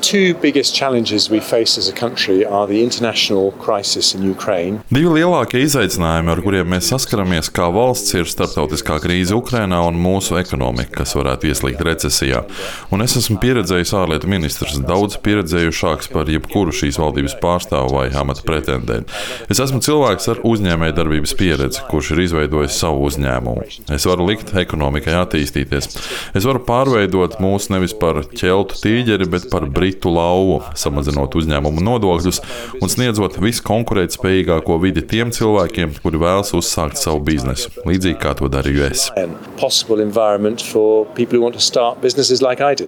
two biggest challenges we face as a country are the international crisis in Ukraine. Divi lielākie izaicinājumi, ar kuriem mēs saskaramies kā valsts, ir starptautiskā krīze Ukrainā un mūsu ekonomika, kas varētu ieslīgt recesijā. Un es esmu pieredzējis ārlietu ministrs, daudz pieredzējušāks par jebkuru šīs valdības pārstāvu vai amata pretendentu. Es esmu cilvēks ar uzņēmējdarbības pieredzi, kurš ir izveidojis savu uzņēmumu. Es varu likt ekonomikai attīstīties. Es varu pārveidot mūs nevis par ķeltu tīģeri, bet par britu lauvu, samazinot uzņēmumu nodokļus un sniedzot viskonkurētspējīgāko vidi tiem cilvēkiem, kuri vēlas uzsākt savu biznesu, līdzīgi kā to darīju es. Possible environment for people who want to start businesses like I did.